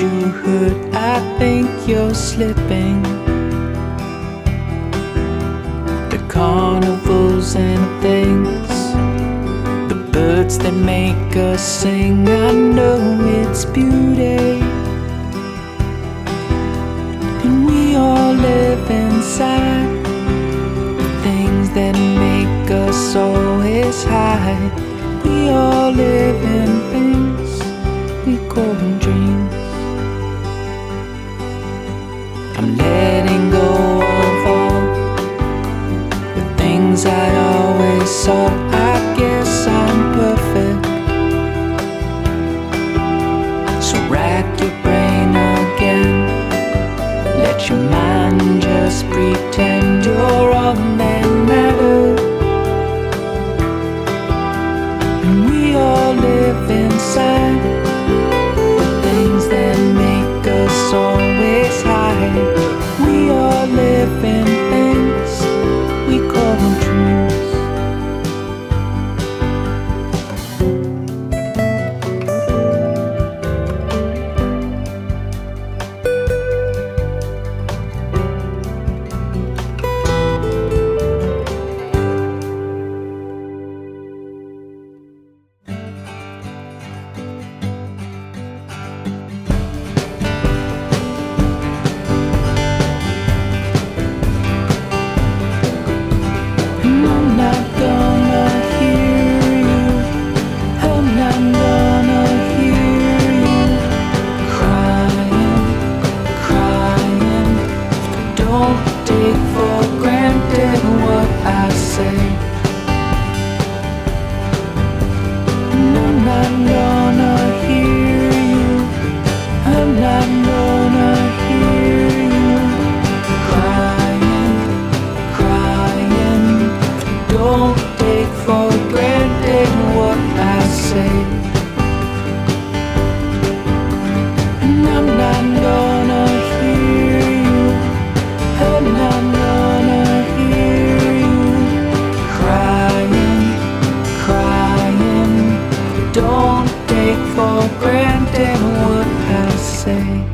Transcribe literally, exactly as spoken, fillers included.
you hurt, I think you're slipping. The carnivals and things, the birds that make us sing, I know it's beauty. And we all live inside the things that make us always hide. We all live in things we call dreams. I'm letting go of all the things I always sought. I guess I'm perfect. So rack your brain again. Let your mind just pretend you're all that matters. And we all live inside the things that make us always hide. We all live in things we call dreams. Take for granted what I say, and I'm not gonna hear you. I'm not gonna hear you crying, crying. Don't take for granted what I say, and I'm not gonna hear you. I'm not gonna hear you crying, crying. Don't take for granted what I say.